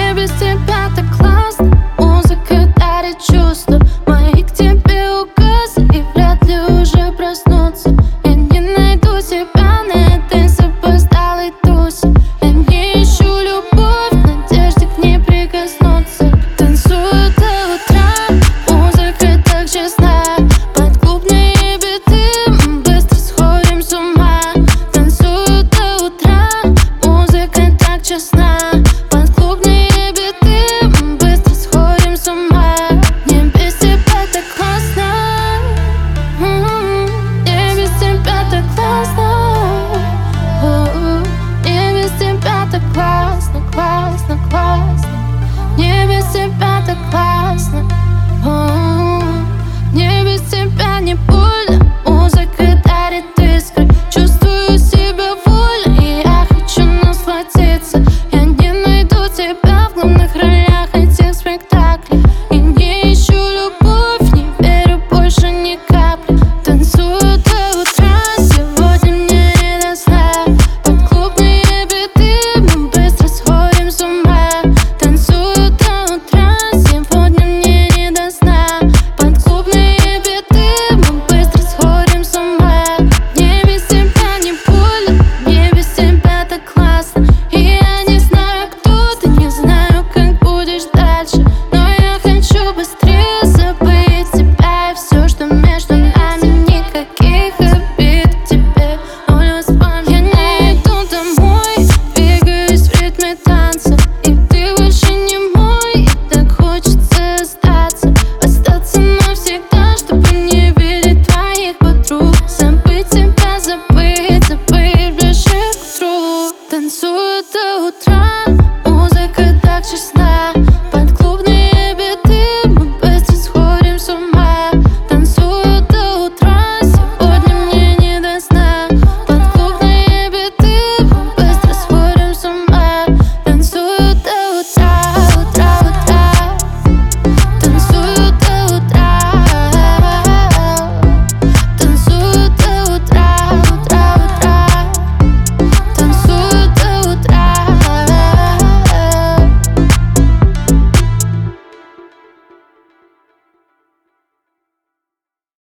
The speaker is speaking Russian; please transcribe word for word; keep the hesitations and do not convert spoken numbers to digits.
Мне без тебя так классно. Музыка дарит чувства, мои к тебе указы, и вряд ли уже проснуться. Я не найду себя на этой запоздалой тусе. Я не ищу любовь, в надежде к ней прикоснуться. Танцую до утра, музыка так честна. Под клубные биты мы быстро сходим с ума. Танцую до утра, музыка так честна. Под клубные биты мы быстро сходим с ума. Мне без тебя так классно. Мне без тебя так классно. Мне без тебя так классно, классно, классно. Мне без тебя так классно. Мне без тебя не больно. Музыка дарит искры. Чувствую себя вольно, и я хочу насладиться. Я не найду тебя в главных ролях этих спектаклей. И не ищу любовь, не верю больше ни капли. Танцую до утра, сегодня мне не до сна. Под клубные биты мы быстро сходим с ума. Танцую до утра, сегодня мне не до сна. Под клубные биты мы быстро сходим с ума. Мне без тебя не больно, мне без тебя так классно. И я не знаю, кто ты, не знаю, как будешь дальше. Но я хочу быстрее забыть тебя и все, что между нами. Никаких обид к тебе, ноль воспоминаний. Я не иду домой, двигаюсь в ритме танца. И ты больше не мой, и так хочется остаться. Остаться навсегда, чтобы не видеть твоих подруг. Забыть тебя, забыть, забыть ближе к утру. Танцую до утра.